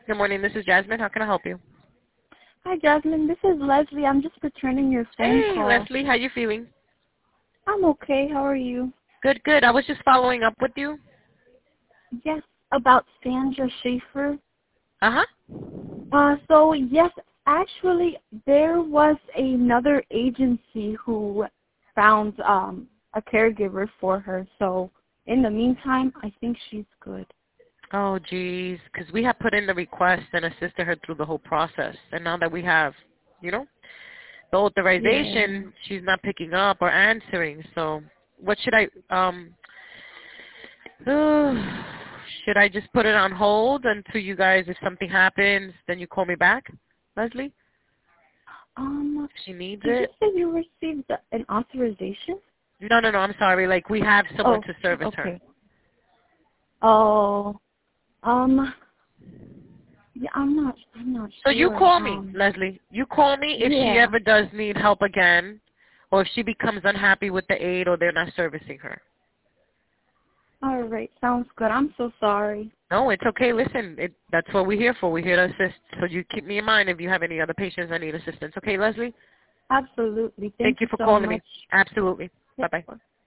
Good morning. This is Jasmine. How can I help you? Hi, Jasmine. This is Leslie. I'm just returning your phone Hey, call. Leslie. How you feeling? I'm okay. How are you? Good, good. I was just following up with you. Yes, about Sandra Schaefer. Uh-huh. So, yes, actually, there was another agency who found a caregiver for her. So, in the meantime, I think she's good. Oh, geez. Because we have put in the request and assisted her through the whole process. And now that we have, the Yeah. authorization, she's not picking up or answering. So what should I, should I just put it on hold until you guys, if something happens, then you call me back, Leslie? If she needs Did you it? say you received an authorization? No, I'm sorry. Like, we have someone Oh, to service her. okay. Oh, yeah, I'm not So you sure. call me, Leslie. You call me if she Yeah. ever does need help again, or if she becomes unhappy with the aid or they're not servicing her. All right, sounds good. I'm so sorry. No, it's okay. Listen, that's what we're here for. We're here to assist. So you keep me in mind if you have any other patients that need assistance. Okay, Leslie? Absolutely. Thank Thank you you for so calling me. much. Absolutely. Yep. Bye-bye.